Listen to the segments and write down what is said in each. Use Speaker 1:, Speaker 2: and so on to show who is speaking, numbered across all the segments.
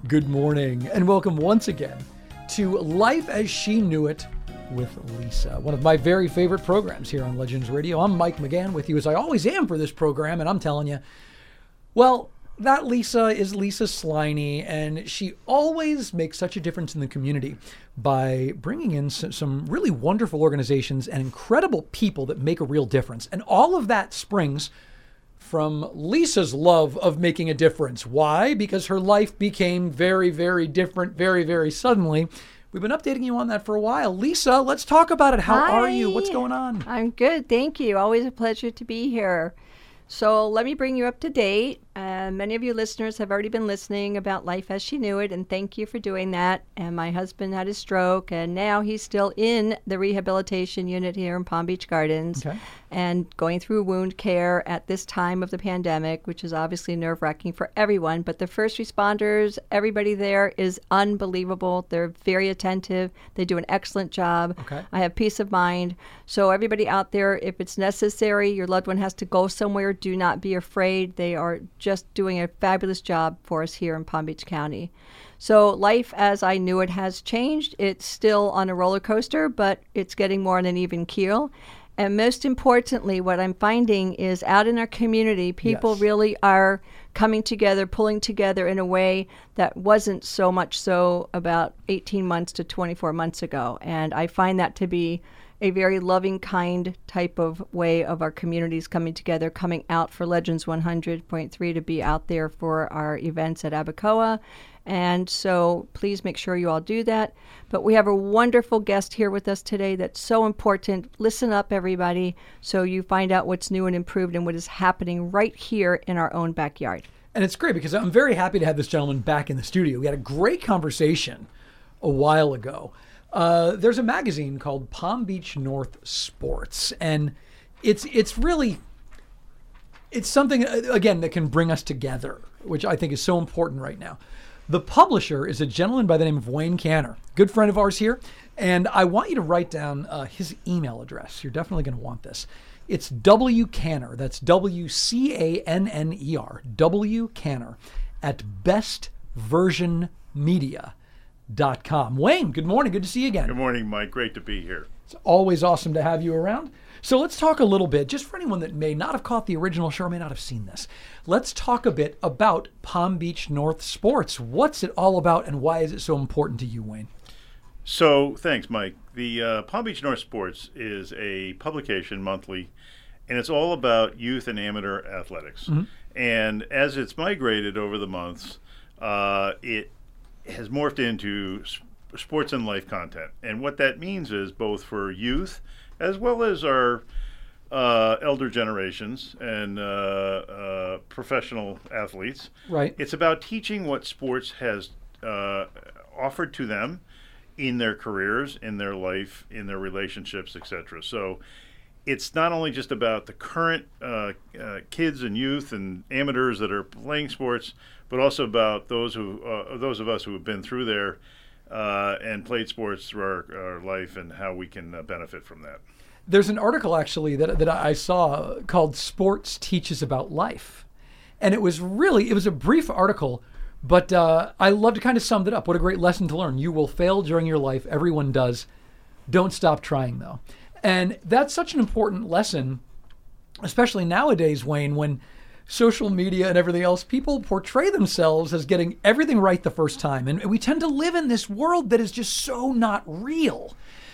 Speaker 1: Good morning, and welcome once again to Life as She Knew It with Lisa, one of my very favorite programs here on Legends Radio. I'm Mike McGann with you, as I always am for this program, and I'm telling you, well, that Lisa is Lisa Sliney, and she always makes such a difference in the community by bringing in some really wonderful organizations and incredible people that make a real difference. And all of that springs from Lisa's love of making a difference. Why? Because her life became very, very different, very, very suddenly. We've been updating you on that for a while. Lisa, let's talk about it. How are you? What's going on?
Speaker 2: I'm good, thank you. Always a pleasure to be here. So let me bring you up to date. Many of you listeners have already been listening about Life as She Knew It, and thank you for doing that. And my husband had a stroke, and now he's still in the rehabilitation unit here in Palm Beach Gardens and going through wound care at this time of the pandemic, which is obviously nerve-wracking for everyone. But the first responders, everybody there is unbelievable. They're very attentive. They do an excellent job. I have peace of mind. So everybody out there, if it's necessary, your loved one has to go somewhere, do not be afraid. They are just doing a fabulous job for us here in Palm Beach County. So life as I knew it has changed. It's still on a roller coaster, but it's getting more on an even keel. And most importantly, what I'm finding is out in our community, people really are coming together, pulling together in a way that wasn't so much so about 18 months to 24 months ago. And I find that to be a very loving, kind type of way of our communities coming together, coming out for Legends 100.3 to be out there for our events at Abacoa. And so please make sure you all do that. But we have a wonderful guest here with us today that's so important. Listen up, everybody, so you find out what's new and improved and what is happening right here in our own backyard.
Speaker 1: And it's great because I'm very happy to have this gentleman back in the studio. We had a great conversation a while ago. There's a magazine called Palm Beach North Sports, and it's something, again, that can bring us together, which I think is so important right now. The publisher is a gentleman by the name of Wayne Canner, good friend of ours here, and I want you to write down his email address. You're definitely going to want this. It's W. Canner, that's WCANNER, W. Canner, at bestversionmedia.com. Wayne, good morning. Good to see you again.
Speaker 3: Good morning, Mike. Great to be here.
Speaker 1: It's always awesome to have you around. So let's talk a little bit, just for anyone that may not have caught the original show or may not have seen this. Let's talk a bit about Palm Beach North Sports. What's it all about, and why is it so important to you, Wayne?
Speaker 3: So, thanks, Mike. The Palm Beach North Sports is a publication monthly, and it's all about youth and amateur athletics. Mm-hmm. And as it's migrated over the months, it has morphed into sports and life content. And what that means is both for youth as well as our elder generations and professional athletes.
Speaker 1: Right.
Speaker 3: It's about teaching what sports has offered to them in their careers, in their life, in their relationships, etc. So it's not only just about the current kids and youth and amateurs that are playing sports, but also about those of us who have been through there and played sports through our life and how we can benefit from that.
Speaker 1: There's an article actually that I saw called Sports Teaches About Life. And it was a brief article, but I love to kind of sum it up. What a great lesson to learn. You will fail during your life. Everyone does. Don't stop trying, though. And that's such an important lesson, especially nowadays, Wayne, when social media and everything else, people portray themselves as getting everything right the first time. And we tend to live in this world that is just so not real.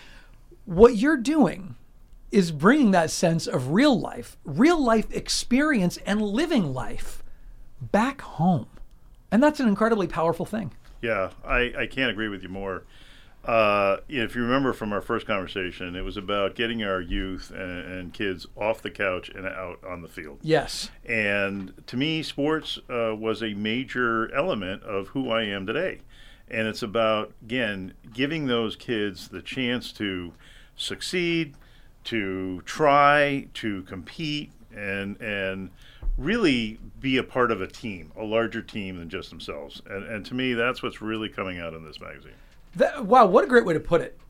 Speaker 1: What you're doing is bringing that sense of real life experience and living life back home. And that's an incredibly powerful thing.
Speaker 3: Yeah, I can't agree with you more. If you remember from our first conversation, it was about getting our youth and kids off the couch and out on the field.
Speaker 1: Yes.
Speaker 3: And to me, sports was a major element of who I am today. And it's about, again, giving those kids the chance to succeed, to try, to compete, and really be a part of a team, a larger team than just themselves. And to me, that's what's really coming out in this magazine.
Speaker 1: Wow, what a great way to put it.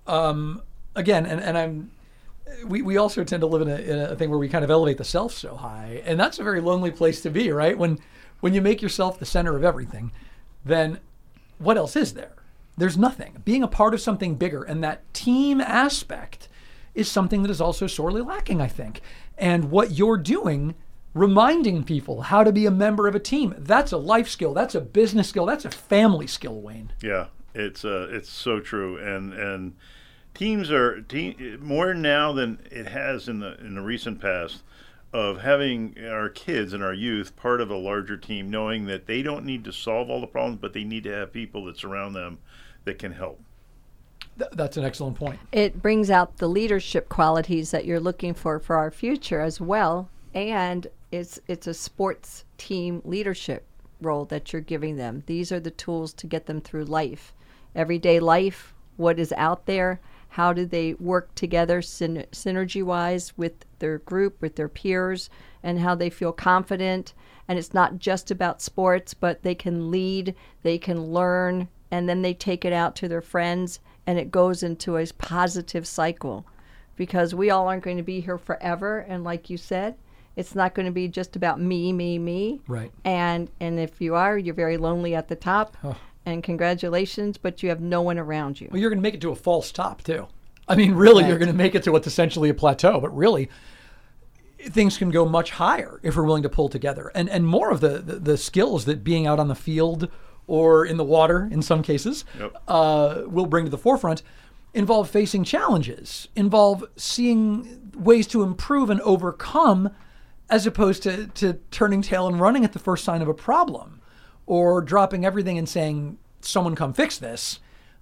Speaker 1: Again, we also tend to live in a thing where we kind of elevate the self so high, and that's a very lonely place to be, right? When you make yourself the center of everything, then what else is there? There's nothing. Being a part of something bigger, and that team aspect is something that is also sorely lacking, I think. And what you're doing, reminding people how to be a member of a team, that's a life skill, that's a business skill, that's a family skill, Wayne.
Speaker 3: Yeah, it's so true. And teams are more now than it has in the recent past, of having our kids and our youth part of a larger team, knowing that they don't need to solve all the problems, but they need to have people that surround them that can help.
Speaker 1: That's an excellent point.
Speaker 2: It brings out the leadership qualities that you're looking for our future as well, and it's a sports team leadership role that you're giving them. These are the tools to get them through life, everyday life, what is out there, how do they work together synergy-wise with their group, with their peers, and how they feel confident. And it's not just about sports, but they can lead, they can learn, and then they take it out to their friends, and it goes into a positive cycle, because we all aren't going to be here forever. And like you said, it's not going to be just about me.
Speaker 1: Right.
Speaker 2: And if you are, you're very lonely at the top. Oh. And congratulations, but you have no one around you.
Speaker 1: Well, you're going to make it to a false top, too. I mean, really,
Speaker 2: right.
Speaker 1: You're going to make it to what's essentially a plateau, but really, things can go much higher if we're willing to pull together. And more of the skills that being out on the field or in the water, in some cases,
Speaker 3: yep.
Speaker 1: Will bring to the forefront, involve facing challenges, involve seeing ways to improve and overcome, as opposed to turning tail and running at the first sign of a problem, or dropping everything and saying, someone come fix this.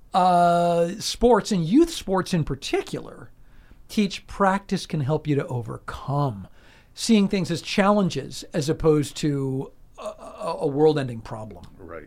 Speaker 1: Sports, and youth sports in particular, teach practice can help you to overcome, seeing things as challenges as opposed to a world-ending problem.
Speaker 3: Right.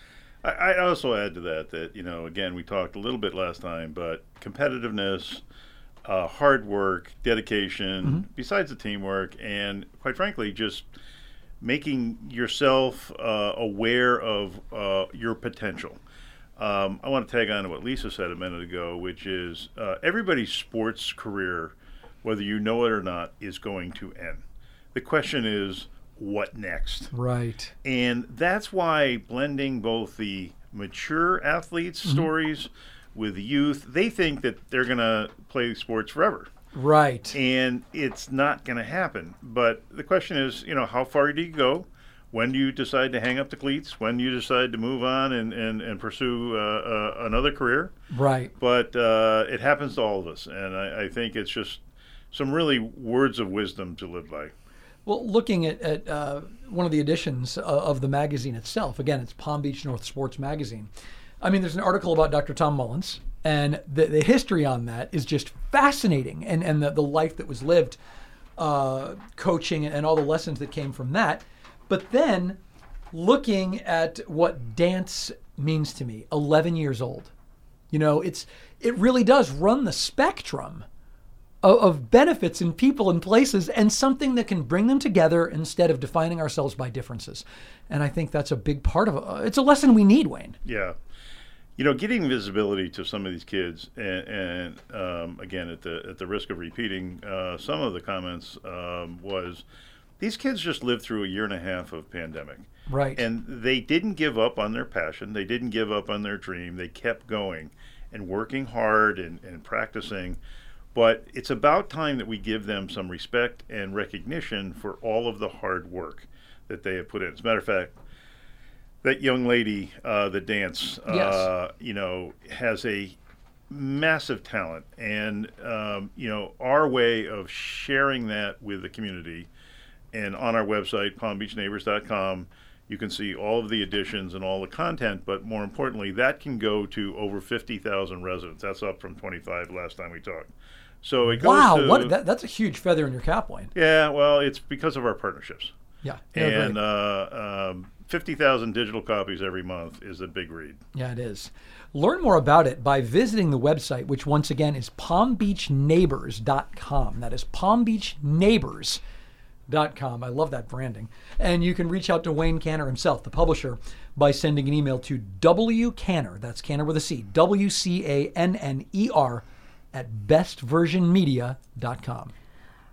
Speaker 3: I also add to that, again, we talked a little bit last time, but competitiveness, hard work, dedication, mm-hmm. besides the teamwork, and quite frankly, just making yourself aware of your potential. I want to tag on to what Lisa said a minute ago, which is everybody's sports career, whether you know it or not, is going to end. The question is, what next?
Speaker 1: Right.
Speaker 3: And that's why blending both the mature athletes' mm-hmm. stories with the youth, they think that they're going to play sports forever.
Speaker 1: Right.
Speaker 3: And it's not going to happen. But the question is, how far do you go? When do you decide to hang up the cleats? When do you decide to move on and pursue another career?
Speaker 1: Right.
Speaker 3: But it happens to all of us. And I think it's just some really words of wisdom to live by.
Speaker 1: Well, looking at one of the editions of the magazine itself, again, it's Palm Beach North Sports Magazine. I mean, there's an article about Dr. Tom Mullins, and the history on that is just fascinating, and the life that was lived, coaching, and all the lessons that came from that. But then looking at what dance means to me, 11 years old, it really does run the spectrum of benefits in people and places, and something that can bring them together instead of defining ourselves by differences. And I think that's a big part of it. It's a lesson we need, Wayne.
Speaker 3: Yeah. Getting visibility to some of these kids, and again, at the risk of repeating some of the comments, was these kids just lived through a year and a half of pandemic.
Speaker 1: Right.
Speaker 3: And they didn't give up on their passion. They didn't give up on their dream. They kept going and working hard and practicing. But it's about time that we give them some respect and recognition for all of the hard work that they have put in. As a matter of fact, that young lady, the dance,
Speaker 1: yes.
Speaker 3: Has a massive talent. And, our way of sharing that with the community, and on our website, palmbeachneighbors.com, you can see all of the editions and all the content, but more importantly, that can go to over 50,000 residents. That's up from 25 last time we talked. So it goes to,
Speaker 1: that's a huge feather in your cap, Wayne.
Speaker 3: Yeah, well, it's because of our partnerships.
Speaker 1: Yeah.
Speaker 3: And 50,000 digital copies every month is a big read.
Speaker 1: Yeah, it is. Learn more about it by visiting the website, which once again is palmbeachneighbors.com. That is palmbeachneighbors.com. I love that branding. And you can reach out to Wayne Canner himself, the publisher, by sending an email to wcanner, that's Canner with a C, WCANNER, at bestversionmedia.com.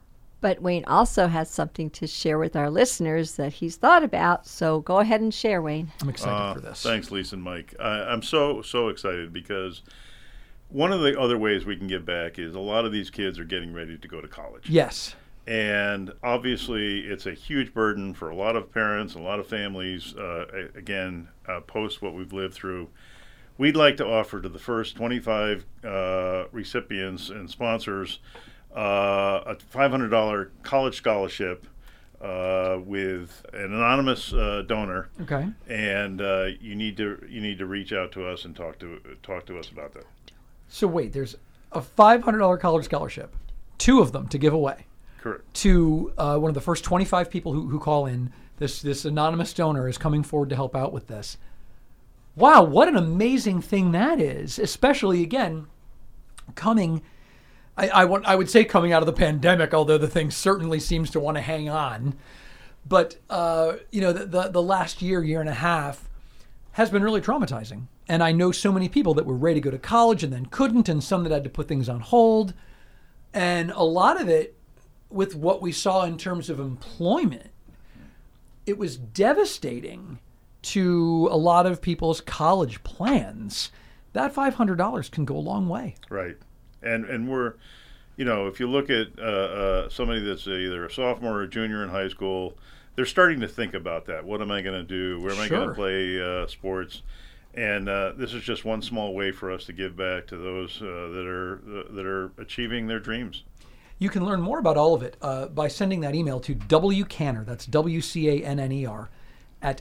Speaker 2: But Wayne also has something to share with our listeners that he's thought about. So go ahead and share, Wayne.
Speaker 1: I'm excited for this.
Speaker 3: Thanks, Lisa and Mike. I'm so excited because one of the other ways we can give back is a lot of these kids are getting ready to go to college.
Speaker 1: Yes.
Speaker 3: And obviously, it's a huge burden for a lot of parents, a lot of families, post what we've lived through. We'd like to offer to the first 25 recipients and sponsors a $500 college scholarship with an anonymous donor.
Speaker 1: Okay.
Speaker 3: And you need to reach out to us and talk to us about that.
Speaker 1: So wait, there's a $500 college scholarship, 2 of them to give away.
Speaker 3: Correct.
Speaker 1: To one of the first 25 people who call in. This anonymous donor is coming forward to help out with this. Wow, what an amazing thing that is, especially, again, coming, I would say coming out of the pandemic, although the thing certainly seems to want to hang on. But, the last year and a half has been really traumatizing. And I know so many people that were ready to go to college and then couldn't, and some that had to put things on hold. And a lot of it, with what we saw in terms of employment, it was devastating to a lot of people's college plans. That $500 can go a long way.
Speaker 3: Right. And we're, if you look at somebody that's either a sophomore or a junior in high school, they're starting to think about that. What am I going to do? Where am I going to play sports? And this is just one small way for us to give back to those that are achieving their dreams.
Speaker 1: You can learn more about all of it by sending that email to WCanner, that's WCANNER, at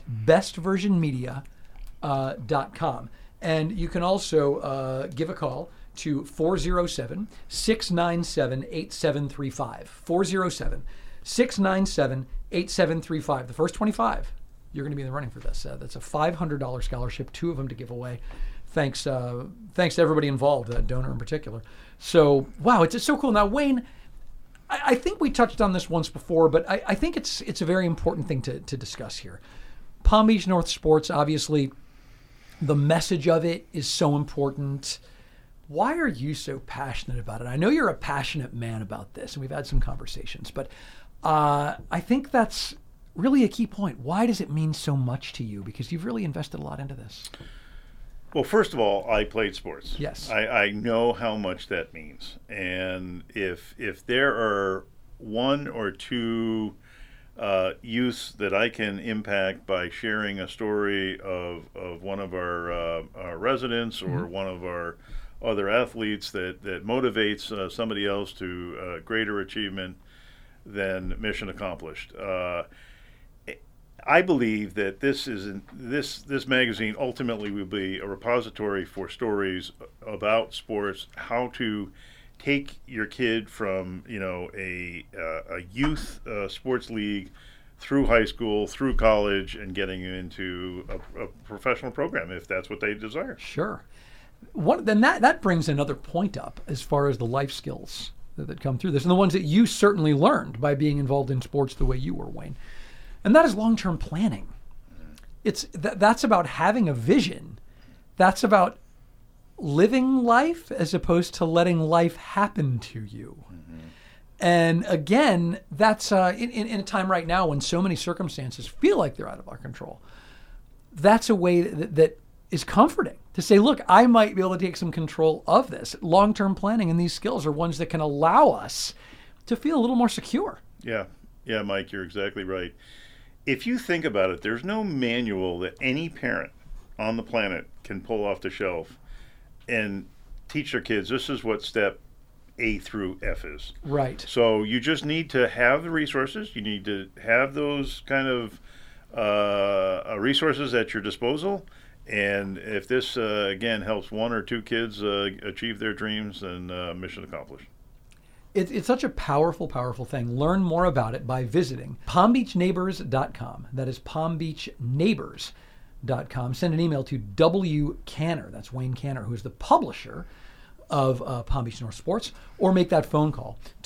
Speaker 1: bestversionmedia.com. And you can also give a call to 407-697-8735. 407-697-8735. The first 25, you're going to be in the running for this. That's a $500 scholarship, 2 of them to give away. Thanks to everybody involved, that donor in particular. So, wow, it's so cool. Now, Wayne, I think we touched on this once before, but I think it's a very important thing to discuss here. Palm Beach North Sports, obviously, the message of it is so important. Why are you so passionate about it? I know you're a passionate man about this, and we've had some conversations, but I think that's really a key point. Why does it mean so much to you? Because you've really invested a lot into this.
Speaker 3: Well, first of all, I played sports.
Speaker 1: Yes.
Speaker 3: I know how much that means. And if there are 1 or 2 youths that I can impact by sharing a story of one of our residents or one of our other athletes that motivates somebody else to greater achievement, then mission accomplished. I believe that this magazine ultimately will be a repository for stories about sports, how to take your kid from a youth sports league through high school, through college, and getting you into a professional program if that's what they desire.
Speaker 1: Sure. Then that brings another point up as far as the life skills that come through this, and the ones that you certainly learned by being involved in sports the way you were, Wayne. And that is long-term planning. That's about having a vision. That's about living life as opposed to letting life happen to you. Mm-hmm. And again, that's in a time right now when so many circumstances feel like they're out of our control. That's a way that is comforting to say, look, I might be able to take some control of this. Long-term planning and these skills are ones that can allow us to feel a little more secure.
Speaker 3: Yeah, Mike, you're exactly right. If you think about it, there's no manual that any parent on the planet can pull off the shelf and teach their kids this is what step A through F is.
Speaker 1: Right.
Speaker 3: So you just need to have the resources. You need to have those kind of resources at your disposal. And if this, again, helps 1 or 2 kids achieve their dreams, then mission accomplished.
Speaker 1: It's such a powerful, powerful thing. Learn more about it by visiting palmbeachneighbors.com. That is palmbeachneighbors.com. Send an email to W. Canner, that's Wayne Canner, who is the publisher of Palm Beach North Sports, or make that phone call to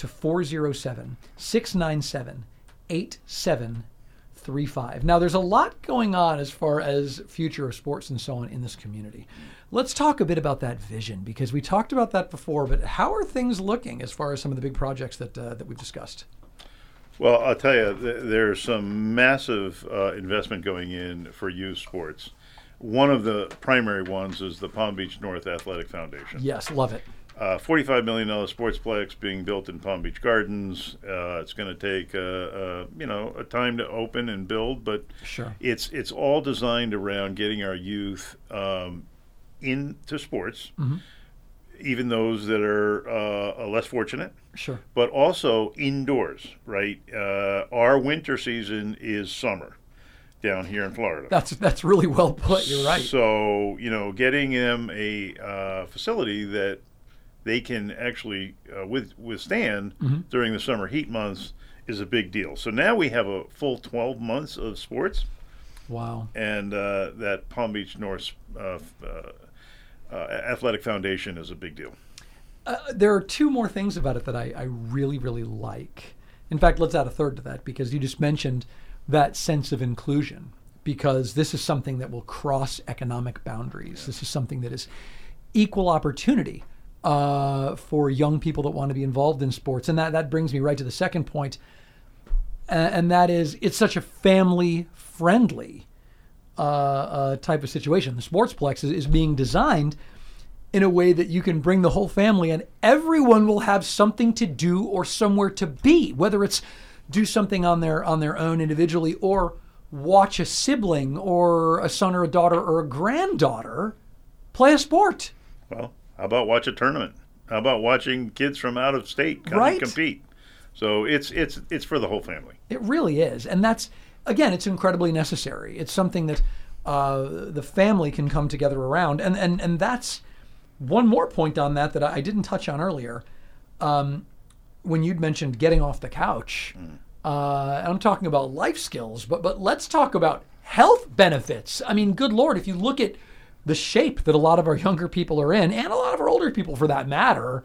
Speaker 1: 407-697-8735. Now, there's a lot going on as far as future of sports and so on in this community. Let's talk a bit about that vision, because we talked about that before, but how are things looking as far as some of the big projects that we've discussed?
Speaker 3: Well, I'll tell you, there's some massive investment going in for youth sports. One of the primary ones is the Palm Beach North Athletic Foundation.
Speaker 1: Yes, love it.
Speaker 3: $45 million sportsplex being built in Palm Beach Gardens. It's going to take a time to open and build, but
Speaker 1: Sure.
Speaker 3: it's all designed around getting our youth into sports, even those that are less fortunate.
Speaker 1: Sure.
Speaker 3: But also indoors, right? Our winter season is summer down here in Florida.
Speaker 1: That's really well put. You're right.
Speaker 3: So, getting them a facility that they can actually withstand during the summer heat months is a big deal. So now we have a full 12 months of sports.
Speaker 1: Wow.
Speaker 3: And that Palm Beach North Athletic Foundation is a big deal.
Speaker 1: There are two more things about it that I really, really like. In fact, let's add a third to that, because you just mentioned that sense of inclusion, because this is something that will cross economic boundaries. This is something that is equal opportunity for young people that want to be involved in sports. And that brings me right to the second point, and that is it's such a family-friendly type of situation. The Sportsplex is being designed in a way that you can bring the whole family and everyone will have something to do or somewhere to be, whether it's do something on their own individually or watch a sibling or a son or a daughter or a granddaughter play a sport.
Speaker 3: Well, how about watch a tournament? How about watching kids from out of state come
Speaker 1: Right.
Speaker 3: and compete? So it's for the whole family.
Speaker 1: It really is. And that's, again, it's incredibly necessary. It's something that the family can come together around. And that's one more point on that I didn't touch on earlier. When you'd mentioned getting off the couch, I'm talking about life skills, but let's talk about health benefits. I mean, good Lord, if you look at the shape that a lot of our younger people are in, and a lot of our older people for that matter,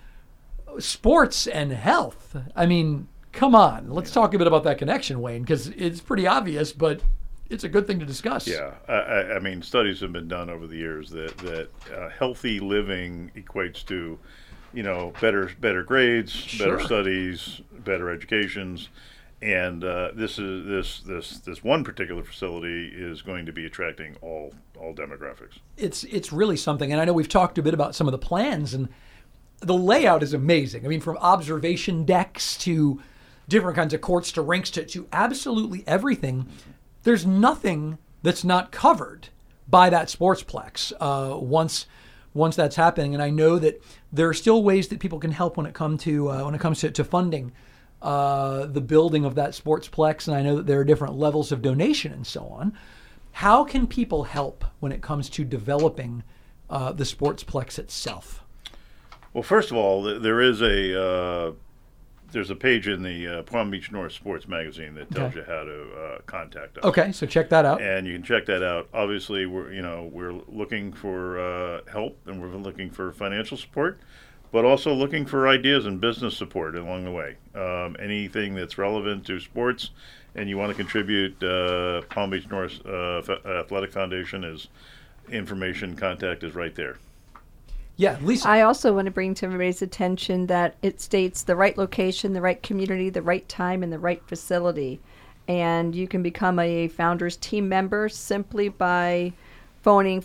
Speaker 1: sports and health. I mean, come on. Let's talk a bit about that connection, Wayne, because it's pretty obvious, but it's a good thing to discuss.
Speaker 3: Yeah, I mean, studies have been done over the years that healthy living equates to, better grades, better studies, better educations, and this one particular facility is going to be attracting all demographics.
Speaker 1: It's really something, and I know we've talked a bit about some of the plans, and the layout is amazing. I mean, from observation decks to different kinds of courts to rinks to absolutely everything. There's nothing that's not covered by that Sportsplex once that's happening. And I know that there are still ways that people can help when it comes to funding the building of that Sportsplex. And I know that there are different levels of donation and so on. How can people help when it comes to developing the Sportsplex itself?
Speaker 3: Well, first of all, there's a page in the Palm Beach North Sports Magazine that tells you how to contact us.
Speaker 1: Okay, so check that out.
Speaker 3: And you can check that out. Obviously, we're looking for help, and we're looking for financial support, but also looking for ideas and business support along the way. Anything that's relevant to sports, and you want to contribute, Palm Beach North Athletic Foundation is information. Contact is right there.
Speaker 1: Yeah, Lisa.
Speaker 2: I also want to bring to everybody's attention that it states the right location, the right community, the right time, and the right facility. And you can become a Founders team member simply by phoning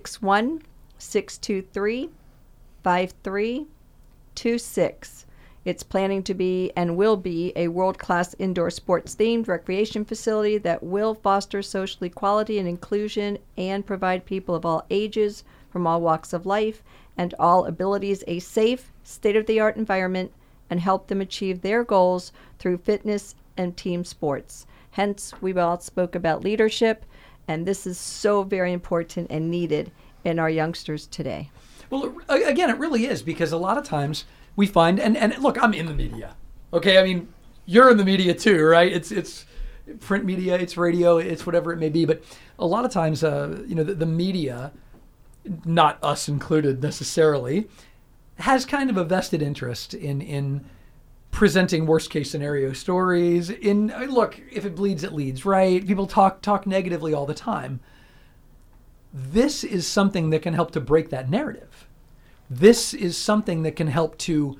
Speaker 2: 561-623-5326. It's planning to be and will be a world-class indoor sports-themed recreation facility that will foster social equality and inclusion and provide people of all ages from all walks of life and all abilities a safe, state-of-the-art environment and help them achieve their goals through fitness and team sports. Hence, we all spoke about leadership, and this is so very important and needed in our youngsters today.
Speaker 1: Well, again, it really is, because a lot of times we find, and look, I'm in the media. Okay, I mean, you're in the media too, right? It's print media, it's radio, it's whatever it may be. But a lot of times, the media, not us included necessarily, has kind of a vested interest in presenting worst case scenario stories. Look, if it bleeds, it leads, right? People talk negatively all the time. This is something that can help to break that narrative. This is something that can help to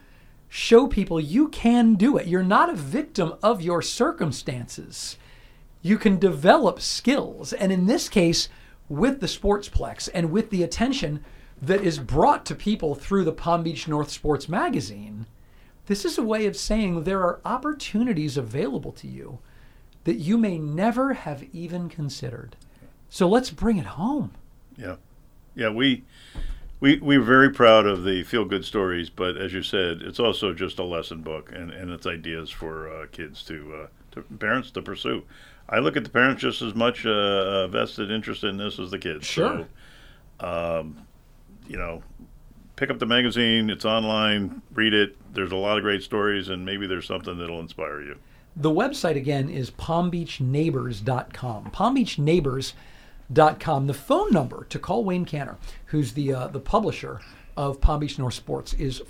Speaker 1: show people you can do it. You're not a victim of your circumstances. You can develop skills. And in this case, with the Sportsplex and with the attention that is brought to people through the Palm Beach North Sports Magazine, this is a way of saying there are opportunities available to you that you may never have even considered. So let's bring it home.
Speaker 3: Yeah. Yeah, we're very proud of the feel-good stories, but as you said, it's also just a lesson book, and it's ideas for kids to parents to pursue. I look at the parents just as much vested interest in this as the kids.
Speaker 1: Sure.
Speaker 3: So, pick up the magazine. It's online. Read it. There's a lot of great stories, and maybe there's something that'll inspire you.
Speaker 1: The website, again, is palmbeachneighbors.com. palmbeachneighbors.com. The phone number to call Wayne Canner, who's the publisher of Palm Beach North Sports, is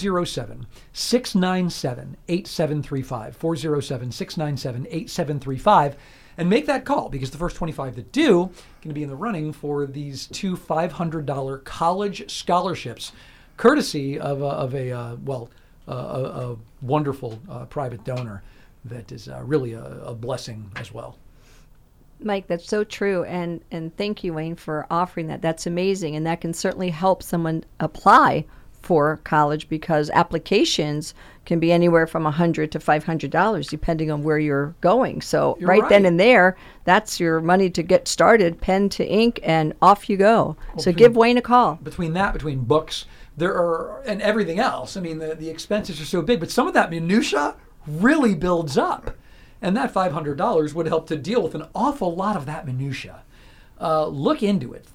Speaker 1: 407-697-8735. 407-697-8735. And make that call, because the first 25 that do are going to be in the running for these 2 $500 college scholarships, courtesy of a wonderful private donor that is really a blessing as well.
Speaker 2: Mike, that's so true. And thank you, Wayne, for offering that. That's amazing. And that can certainly help someone apply for college, because applications can be anywhere from $100 to $500 depending on where you're going. So right then and there, that's your money to get started, pen to ink, and off you go.
Speaker 1: Well,
Speaker 2: so give Wayne a call.
Speaker 1: Between books, and everything else. I mean, the expenses are so big, but some of that minutia really builds up. And that $500 would help to deal with an awful lot of that minutia. Look into it.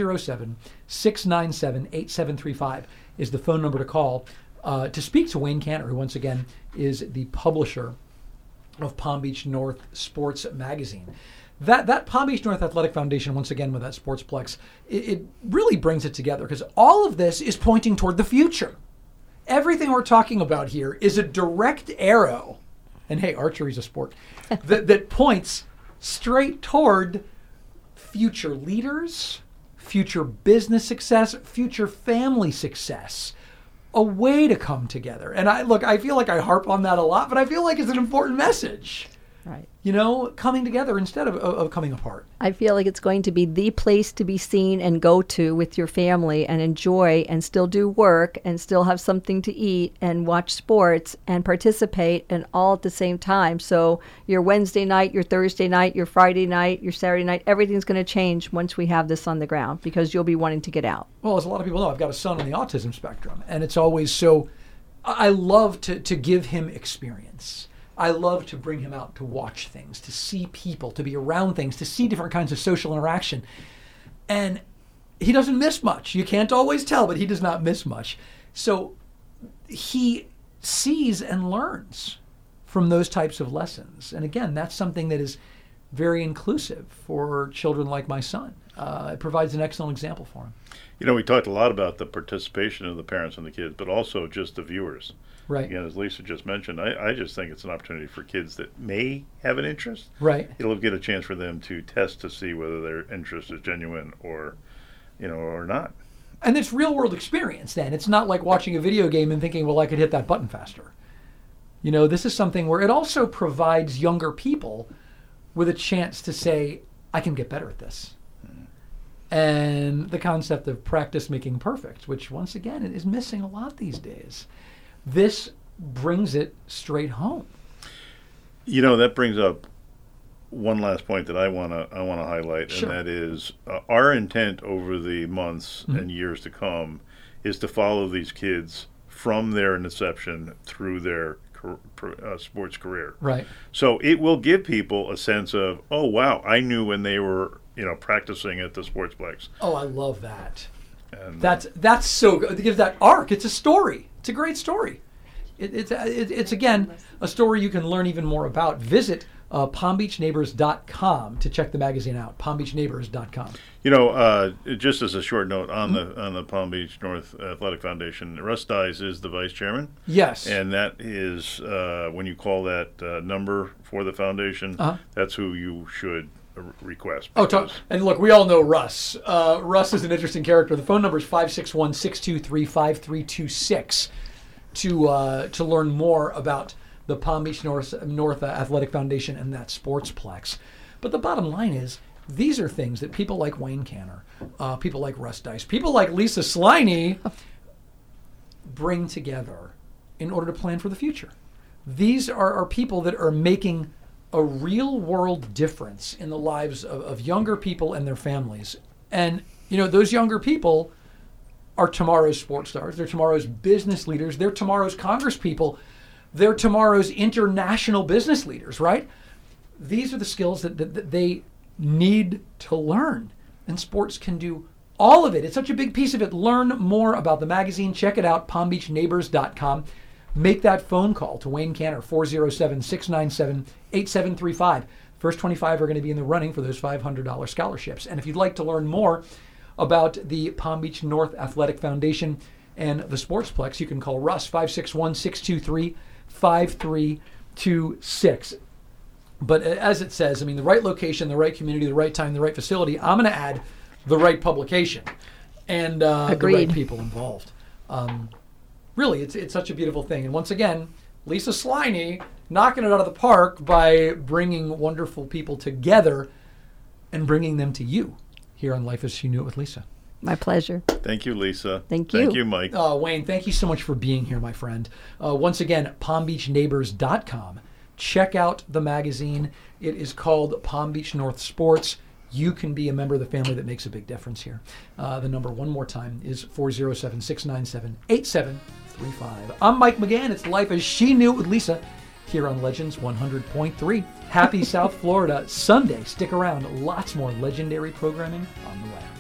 Speaker 1: 407-697-8735 is the phone number to call to speak to Wayne Canner, who once again is the publisher of Palm Beach North Sports Magazine. That Palm Beach North Athletic Foundation, once again with that Sportsplex, it really brings it together, because all of this is pointing toward the future. Everything we're talking about here is a direct arrow, and hey, archery is a sport, that points straight toward future leaders, future business success, future family success, a way to come together. And I feel like I harp on that a lot, but I feel like it's an important message.
Speaker 2: Right.
Speaker 1: Coming together instead of coming apart.
Speaker 2: I feel like it's going to be the place to be seen and go to with your family and enjoy and still do work and still have something to eat and watch sports and participate, and all at the same time. So your Wednesday night, your Thursday night, your Friday night, your Saturday night, everything's going to change once we have this on the ground, because you'll be wanting to get out.
Speaker 1: Well, as a lot of people know, I've got a son on the autism spectrum, and it's always so, I love to give him experience. I love to bring him out to watch things, to see people, to be around things, to see different kinds of social interaction. And he doesn't miss much. You can't always tell, but he does not miss much. So he sees and learns from those types of lessons. And again, that's something that is very inclusive for children like my son. It provides an excellent example for him.
Speaker 3: We talked a lot about the participation of the parents and the kids, but also just the viewers.
Speaker 1: Right.
Speaker 3: Again, as Lisa just mentioned, I just think it's an opportunity for kids that may have an interest.
Speaker 1: Right.
Speaker 3: It'll get a chance for them to test to see whether their interest is genuine or not. And
Speaker 1: it's real world experience then. It's not like watching a video game and thinking, well, I could hit that button faster. This is something where it also provides younger people with a chance to say, I can get better at this. And the concept of practice making perfect, which once again is missing a lot these days. This brings it straight home.
Speaker 3: That brings up one last point that I want to highlight,
Speaker 1: Sure.
Speaker 3: And that is our intent over the months and years to come is to follow these kids from their inception through their sports career.
Speaker 1: Right.
Speaker 3: So it will give people a sense of, oh wow, I knew when they were practicing at the Sportsplex.
Speaker 1: Oh, I love that.
Speaker 3: And
Speaker 1: that's so good. It gives that arc. It's a story. It's a great story. It's again a story you can learn even more about. Visit palmbeachneighbors.com to check the magazine out. palmbeachneighbors.com.
Speaker 3: Just as a short note on the Palm Beach North Athletic Foundation, Russ Dies is the vice chairman.
Speaker 1: Yes.
Speaker 3: And that is when you call that number for the foundation, that's who you should request.
Speaker 1: And look, we all know Russ. Russ is an interesting character. The phone number is 561-623-5326. to learn more about the Palm Beach North Athletic Foundation and that Sportsplex. But the bottom line is, these are things that people like Wayne Canner, people like Russ Dice, people like Lisa Sliney bring together in order to plan for the future. These are people that are making a real world difference in the lives of younger people and their families. And, those younger people are tomorrow's sports stars. They're tomorrow's business leaders. They're tomorrow's Congress people. They're tomorrow's international business leaders, right? These are the skills that they need to learn. And sports can do all of it. It's such a big piece of it. Learn more about the magazine. Check it out, palmbeachneighbors.com. Make that phone call to Wayne Canner, 407-697-8735. First 25 are going to be in the running for those $500 scholarships. And if you'd like to learn more about the Palm Beach North Athletic Foundation and the Sportsplex, you can call Russ, 561-623-5326. But as it says, the right location, the right community, the right time, the right facility. I'm going to add the right publication and the right people involved. Really, it's such a beautiful thing. And once again, Lisa Sliney knocking it out of the park by bringing wonderful people together and bringing them to you here on Life as She Knew It with Lisa.
Speaker 2: My pleasure.
Speaker 3: Thank you, Lisa.
Speaker 2: Thank you.
Speaker 3: Thank you, Mike.
Speaker 1: Wayne, thank you so much for being here, my friend. Once again, palmbeachneighbors.com. Check out the magazine. It is called Palm Beach North Sports. You can be a member of the family that makes a big difference here. The number one more time is 407-697-8735. I'm Mike McGann. It's Life as She Knew It with Lisa here on Legends 100.3. Happy South Florida Sunday. Stick around. Lots more legendary programming on the way.